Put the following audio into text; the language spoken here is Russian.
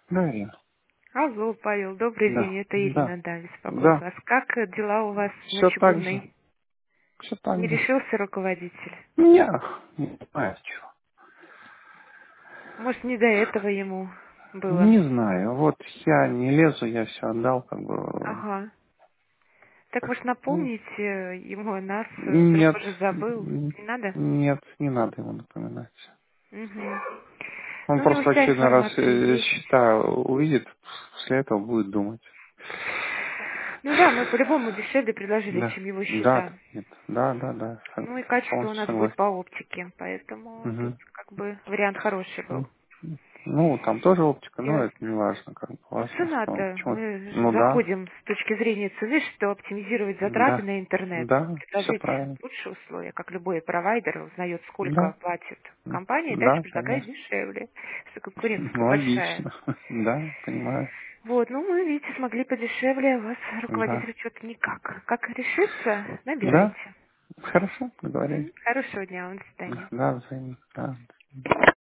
Да, Ирина. Алло, Павел, добрый Да, день, это да, Ирина, да, беспокоит да. вас. Как дела у вас на Все так же. чугунной? Все так Не же. решился руководитель? Не знаю чего. Может, не до этого ему было? Не знаю. Вот я не лезу, я все отдал, как бы. Ага. Так, может, Ну, напомнить ему о нас, вдруг нет, уже забыл? Не надо? нет, не надо ему напоминать. Угу. Он Ну, у него просто в вся очередной раз информация есть. счета увидит, после этого будет думать. Ну да, мы по-любому дешевле предложили, Да, чем его да, счета. нет, да, да, да, Ну и качество у полностью нас будет согласен. по оптике, поэтому тут Мгм. как бы вариант хороший был. Ну, там тоже оптика, но это не Ясно. важно, как бы Ну, важно, что цена-то, почему. мы Ну да, заходим с точки зрения цены, что оптимизировать затраты да, на интернет, да, все предложить правильно. лучшие условия, как любой провайдер узнает, сколько Да, платит компания, и дальше да, предлагает конечно. дешевле, что конкуренция большая. Логично. Да, понимаю. Вот, ну мы, видите, смогли подешевле, а у вас Да. руководитель что-то никак. Как решится, Да, набирайте. хорошо, договорились. Хорошего дня вам, до свидания. Да, взаимно. Да.